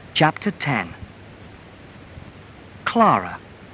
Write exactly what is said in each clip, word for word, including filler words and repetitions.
Chapter ten. Clara.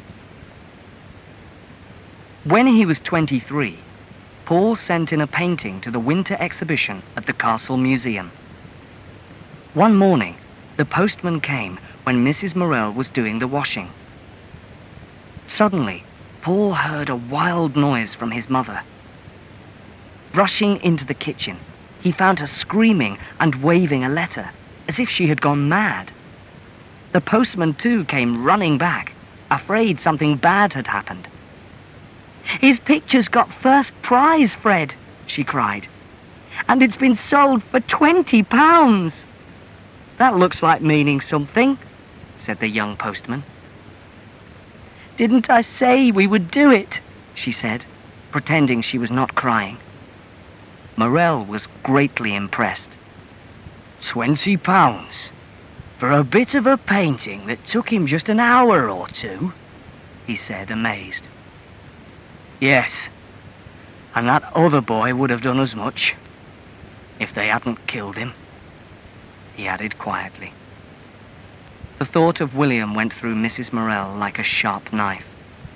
When he was twenty-three, Paul sent in a painting to the winter exhibition at the Castle Museum. One morning, the postman came when Missus Morell was doing the washing. Suddenly, Paul heard a wild noise from his mother. Rushing into the kitchen, he found her screaming and waving a letter, as if she had gone mad. The postman, too, came running back, afraid something bad had happened. "His picture's got first prize, Fred," she cried. "And it's been sold for twenty pounds. "That looks like meaning something," said the young postman. "Didn't I say we would do it?" she said, pretending she was not crying. Morell was greatly impressed. Twenty pounds? For a bit of a painting that took him just an hour or two?" he said, amazed. "Yes, and that other boy would have done as much, if they hadn't killed him," he added quietly. The thought of William went through Missus Morell like a sharp knife.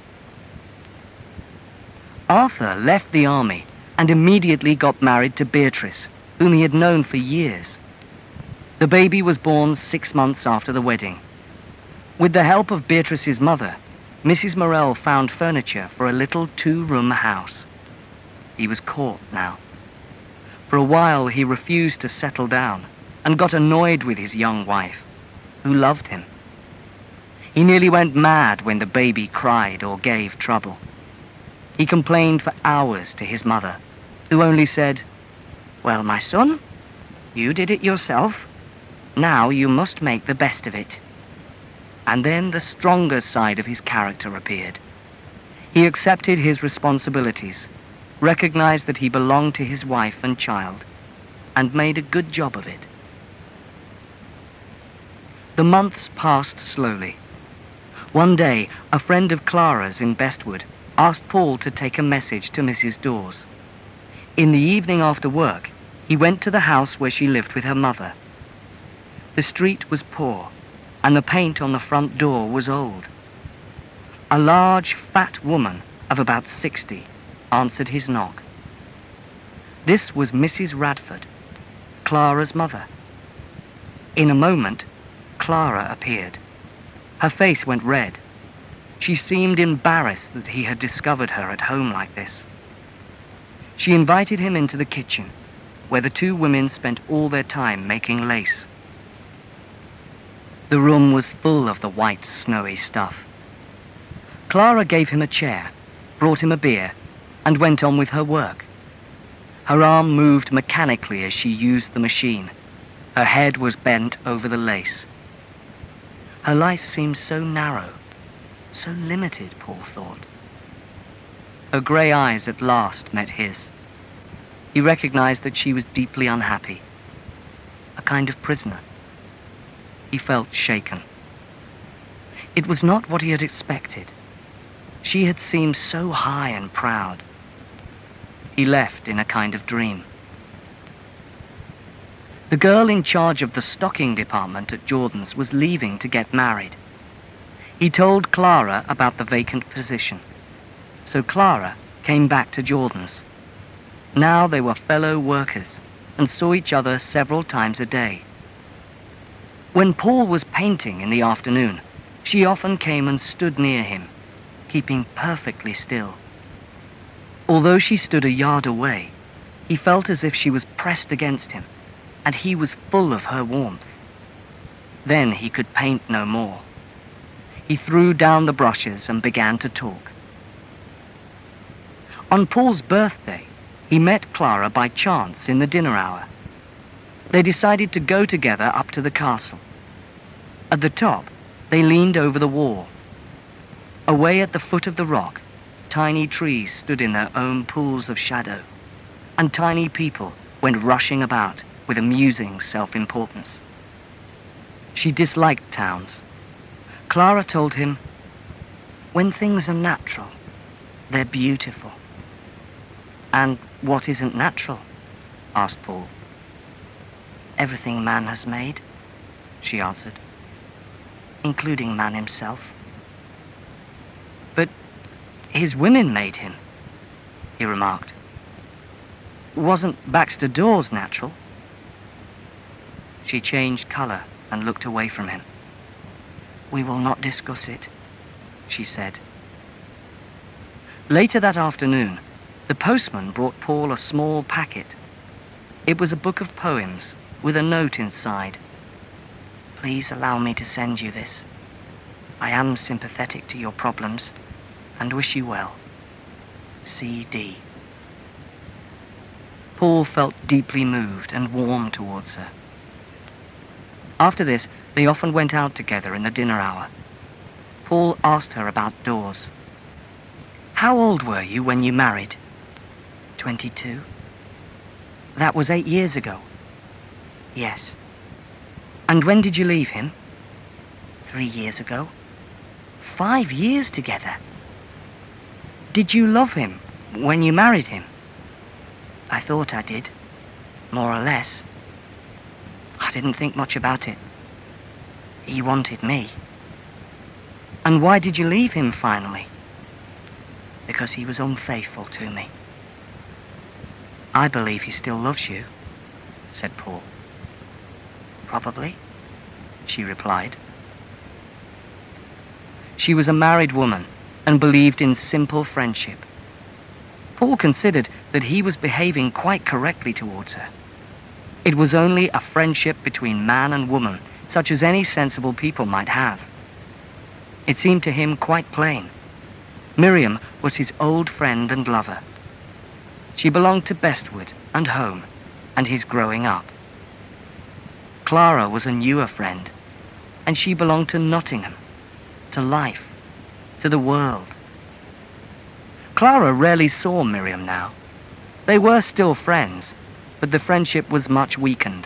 Arthur left the army and immediately got married to Beatrice, whom he had known for years. The baby was born six months after the wedding. With the help of Beatrice's mother, Missus Morell found furniture for a little two-room house. He was caught now. For a while he refused to settle down and got annoyed with his young wife, who loved him. He nearly went mad when the baby cried or gave trouble. He complained for hours to his mother, who only said, "Well, my son, you did it yourself. Now you must make the best of it." And then the stronger side of his character appeared. He accepted his responsibilities, recognized that he belonged to his wife and child, and made a good job of it. The months passed slowly. One day, a friend of Clara's in Bestwood asked Paul to take a message to Missus Dawes. In the evening after work, he went to the house where she lived with her mother. The street was poor, and the paint on the front door was old. A large, fat woman of about sixty answered his knock. This was Missus Radford, Clara's mother. In a moment, Clara appeared. Her face went red. She seemed embarrassed that he had discovered her at home like this. She invited him into the kitchen, where the two women spent all their time making lace. The room was full of the white, snowy stuff. Clara gave him a chair, brought him a beer, and went on with her work. Her arm moved mechanically as she used the machine. Her head was bent over the lace. Her life seemed so narrow, so limited, Paul thought. Her grey eyes at last met his. He recognized that she was deeply unhappy, a kind of prisoner. He felt shaken. It was not what he had expected. She had seemed so high and proud. He left in a kind of dream. The girl in charge of the stocking department at Jordan's was leaving to get married. He told Clara about the vacant position. So Clara came back to Jordan's. Now they were fellow workers and saw each other several times a day. When Paul was painting in the afternoon, she often came and stood near him, keeping perfectly still. Although she stood a yard away, he felt as if she was pressed against him, and he was full of her warmth. Then he could paint no more. He threw down the brushes and began to talk. On Paul's birthday, he met Clara by chance in the dinner hour. They decided to go together up to the castle. At the top, they leaned over the wall. Away at the foot of the rock, tiny trees stood in their own pools of shadow, and tiny people went rushing about with amusing self-importance. She disliked towns. Clara told him, "When things are natural, they're beautiful." "And what isn't natural?" asked Paul. "Everything man has made," she answered. including man himself. But his women made him, he remarked. Wasn't Baxter Dawes natural? She changed colour and looked away from him. We will not discuss it, she said. Later that afternoon, the postman brought Paul a small packet. It was a book of poems with a note inside. Please allow me to send you this. I am sympathetic to your problems and wish you well. C D Paul felt deeply moved and warm towards her. After this, they often went out together in the dinner hour. Paul asked her about Dawes. How old were you when you married? Twenty-two. That was eight years ago. Yes. And when did you leave him? Three years ago. Five years together. Did you love him when you married him? I thought I did, more or less. I didn't think much about it. He wanted me. And why did you leave him finally? Because he was unfaithful to me. I believe he still loves you, said Paul. Probably, she replied. She was a married woman and believed in simple friendship. Paul considered that he was behaving quite correctly towards her. It was only a friendship between man and woman, such as any sensible people might have. It seemed to him quite plain. Miriam was his old friend and lover. She belonged to Bestwood and home, and his growing up. Clara was a newer friend, and she belonged to Nottingham, to life, to the world. Clara rarely saw Miriam now. They were still friends, but the friendship was much weakened.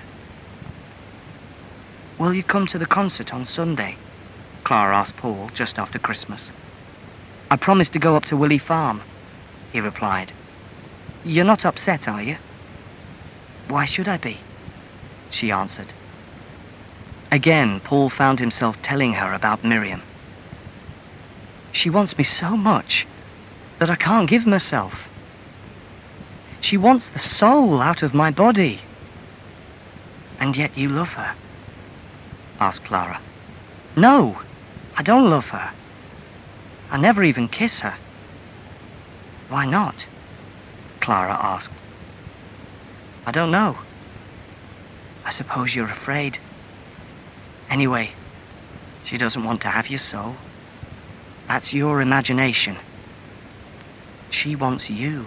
Will you come to the concert on Sunday? Clara asked Paul just after Christmas. I promised to go up to Willey Farm, he replied. You're not upset, are you? Why should I be? She answered. Again, Paul found himself telling her about Miriam. She wants me so much that I can't give myself. She wants the soul out of my body. And yet you love her? Asked Clara. No, I don't love her. I never even kiss her. Why not? Clara asked. I don't know. I suppose you're afraid. Anyway, she doesn't want to have your soul. That's your imagination. She wants you.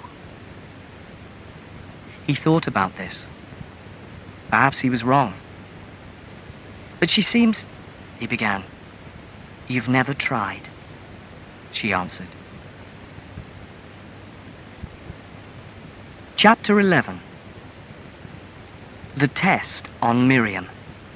He thought about this. Perhaps he was wrong. But she seems... he began. You've never tried, she answered. Chapter eleven. The Test on Miriam.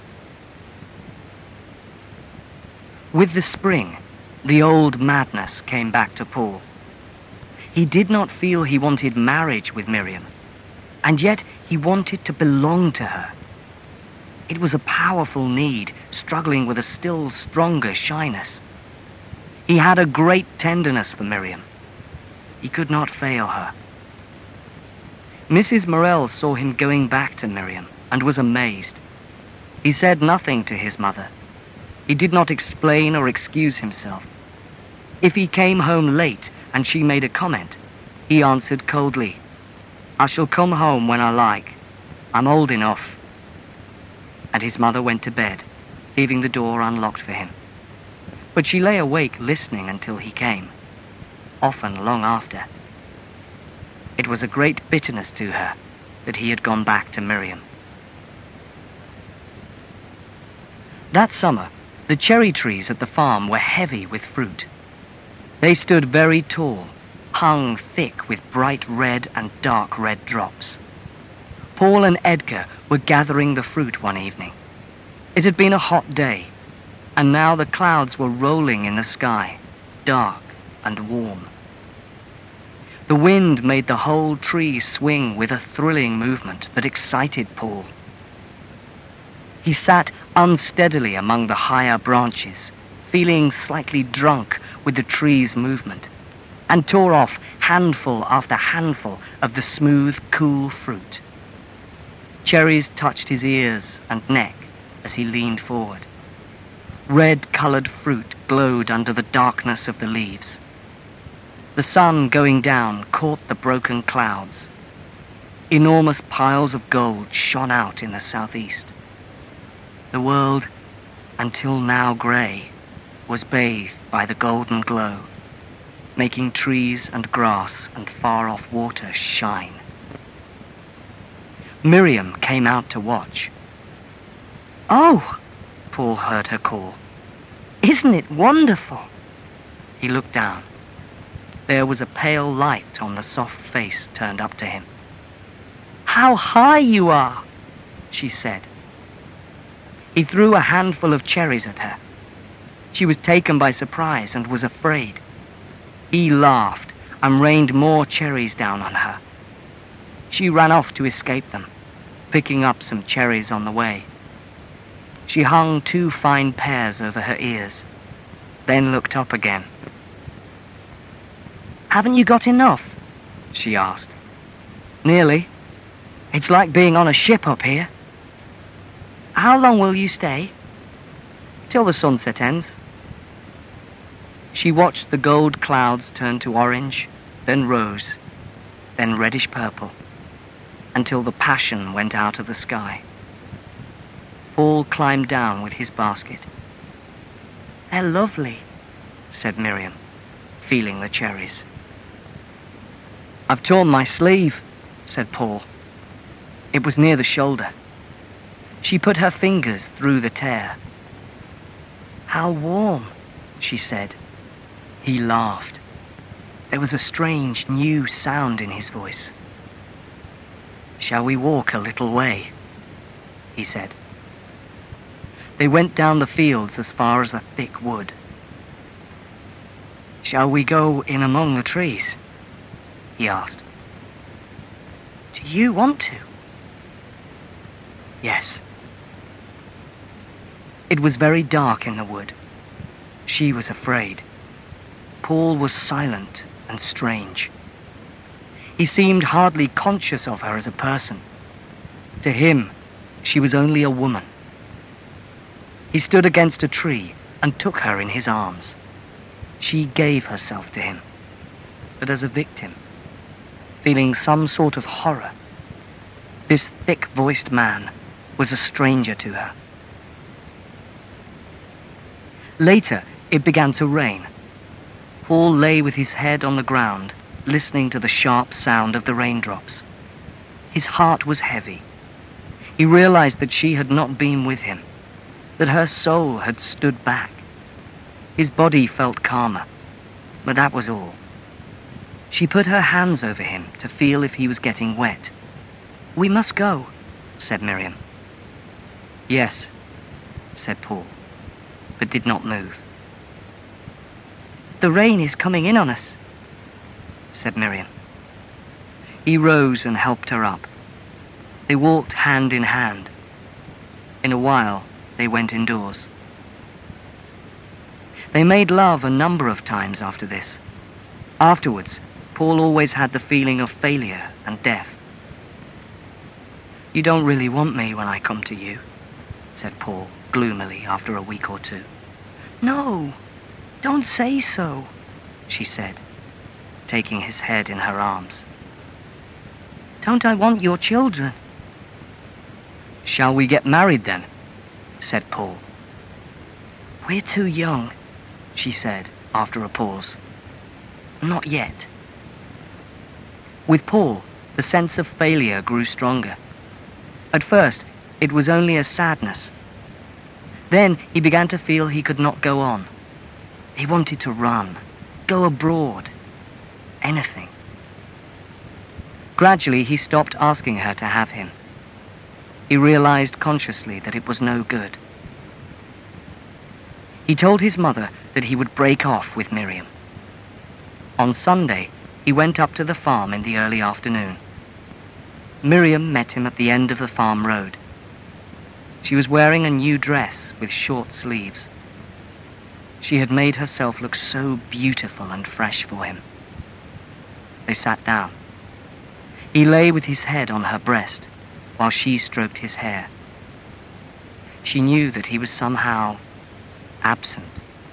With the spring, the old madness came back to Paul. He did not feel he wanted marriage with Miriam, and yet he wanted to belong to her. It was a powerful need, struggling with a still stronger shyness. He had a great tenderness for Miriam. He could not fail her. Missus Morell saw him going back to Miriam and was amazed. He said nothing to his mother. He did not explain or excuse himself. If he came home late and she made a comment, he answered coldly, I shall come home when I like. I'm old enough. And his mother went to bed, leaving the door unlocked for him. But she lay awake listening until he came, often long after. It was a great bitterness to her that he had gone back to Miriam. That summer, the cherry trees at the farm were heavy with fruit. They stood very tall, hung thick with bright red and dark red drops. Paul and Edgar were gathering the fruit one evening. It had been a hot day, and now the clouds were rolling in the sky, dark and warm. The wind made the whole tree swing with a thrilling movement that excited Paul. He sat unsteadily among the higher branches, feeling slightly drunk with the tree's movement, and tore off handful after handful of the smooth, cool fruit. Cherries touched his ears and neck as he leaned forward. Red-colored fruit glowed under the darkness of the leaves. The sun going down caught the broken clouds. Enormous piles of gold shone out in the southeast. The world, until now grey, was bathed by the golden glow, making trees and grass and far-off water shine. Miriam came out to watch. "Oh!" Paul heard her call. "Isn't it wonderful?" He looked down. There was a pale light on the soft face turned up to him. "How high you are!" she said. He threw a handful of cherries at her. She was taken by surprise and was afraid. He laughed and rained more cherries down on her. She ran off to escape them, picking up some cherries on the way. She hung two fine pears over her ears, then looked up again. "Haven't you got enough?" she asked. "Nearly. It's like being on a ship up here." "How long will you stay?" "Till the sunset ends." She watched the gold clouds turn to orange, then rose, then reddish purple, until the passion went out of the sky. Paul climbed down with his basket. "They're lovely," said Miriam, feeling the cherries. "I've torn my sleeve," said Paul. It was near the shoulder. She put her fingers through the tear. "How warm," she said. He laughed. There was a strange, new sound in his voice. "Shall we walk a little way?" he said. They went down the fields as far as a thick wood. "Shall we go in among the trees?" he asked. "Do you want to?" "Yes." It was very dark in the wood. She was afraid. Paul was silent and strange. He seemed hardly conscious of her as a person. To him, she was only a woman. He stood against a tree and took her in his arms. She gave herself to him, but as a victim, feeling some sort of horror. This thick-voiced man was a stranger to her. Later, it began to rain. Paul lay with his head on the ground, listening to the sharp sound of the raindrops. His heart was heavy. He realized that she had not been with him, that her soul had stood back. His body felt calmer, but that was all. She put her hands over him to feel if he was getting wet. "We must go," said Miriam. "Yes," said Paul, but did not move. "The rain is coming in on us," said Miriam. He rose and helped her up. They walked hand in hand. In a while, they went indoors. They made love a number of times after this. Afterwards, Paul always had the feeling of failure and death. "You don't really want me when I come to you," said Paul gloomily after a week or two. "No, don't say so," she said, taking his head in her arms. "Don't I want your children?" "Shall we get married then?" said Paul. "We're too young," she said after a pause. "Not yet." With Paul, the sense of failure grew stronger. At first, it was only a sadness. Then he began to feel he could not go on. He wanted to run, go abroad, anything. Gradually, he stopped asking her to have him. He realized consciously that it was no good. He told his mother that he would break off with Miriam. On Sunday, he went up to the farm in the early afternoon. Miriam met him at the end of the farm road. She was wearing a new dress with short sleeves. She had made herself look so beautiful and fresh for him. They sat down. He lay with his head on her breast while she stroked his hair. She knew that he was somehow absent.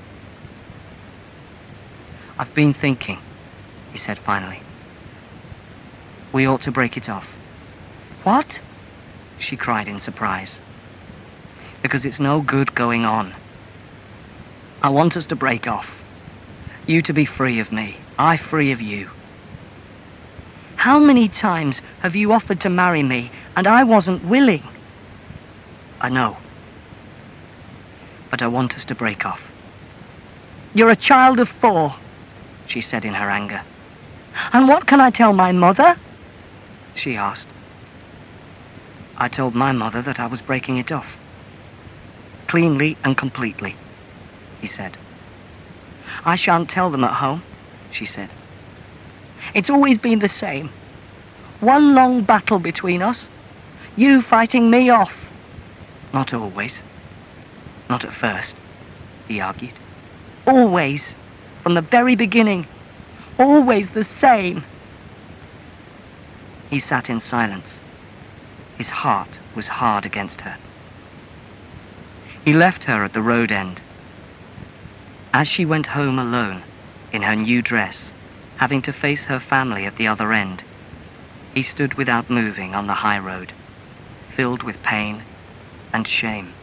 "I've been thinking," he said finally. "We ought to break it off." "What?" she cried in surprise. "Because it's no good going on. I want us to break off. You to be free of me, I free of you. How many times have you offered to marry me and I wasn't willing?" "I know. But I want us to break off." "You're a child of four," she said in her anger. "And what can I tell my mother?" she asked. "I told my mother that I was breaking it off. Cleanly and completely," he said. "I shan't tell them at home," she said. "It's always been the same. One long battle between us. You fighting me off." "Not always. Not at first," he argued. "Always. From the very beginning. Always the same." He sat in silence. His heart was hard against her. He left her at the road end. As she went home alone, in her new dress, having to face her family at the other end, he stood without moving on the high road, filled with pain and shame.